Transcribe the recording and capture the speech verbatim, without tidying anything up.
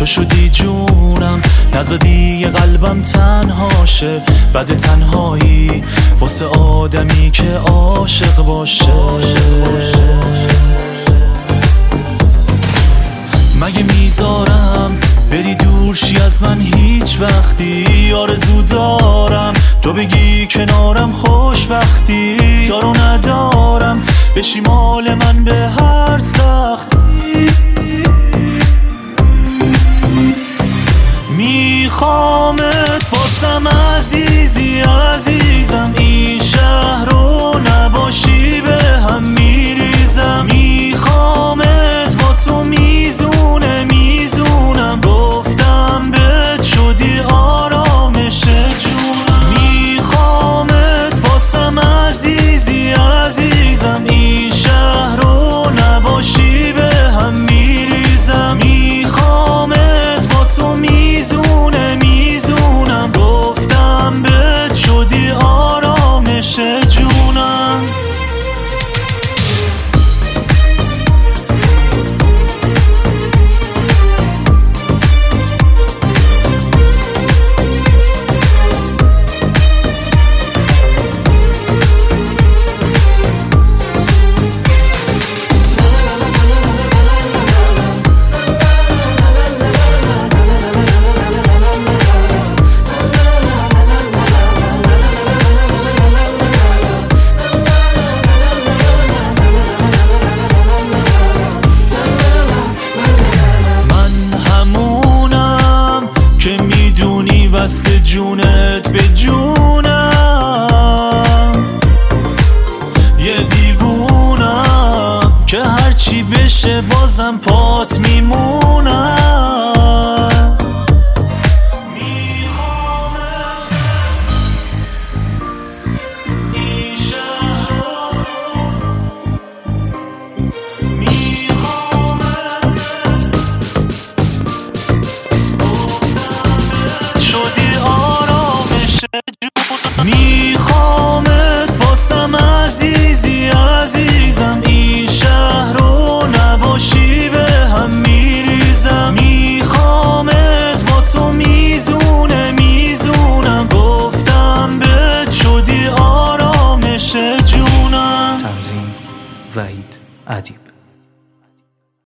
تو شدی جونم، نزدی یه قلبم تنهاشه. بعد تنهایی واسه آدمی که عاشق باشه. مگه میذارم بری دورشی از من هیچ وقتی؟ آرزو دارم تو بگی کنارم خوشبختی. یارو ندارم بشی مال من به هر سختی. میخوامت واسم عزیزی عزیزم، این شهر رو نباشی به هم میریزم. میخوامت با تو میزونه میزونم، گفتم بهت شدی آرامش جونم. میخوامت واسم عزیزی عزیزم، این شهر رو نباشی به هم میریزم. میخوامت با تو میزونه میزونم، گفتم بهت شدی آرامش جونم. وصل جونت به جونم، یه دیوونم که هرچی بشه بازم پات میمونم. میخوامت این شهر رو، میخوامت شدی آرامش جونم. میخوامت واسم عزیزی عزیزم، این شهر رو نباشی به هم میریزم. میخوامت با تو میزونه میزونم، گفتم بهت شدی آرامش جونم. تنظیم وحید ادیب.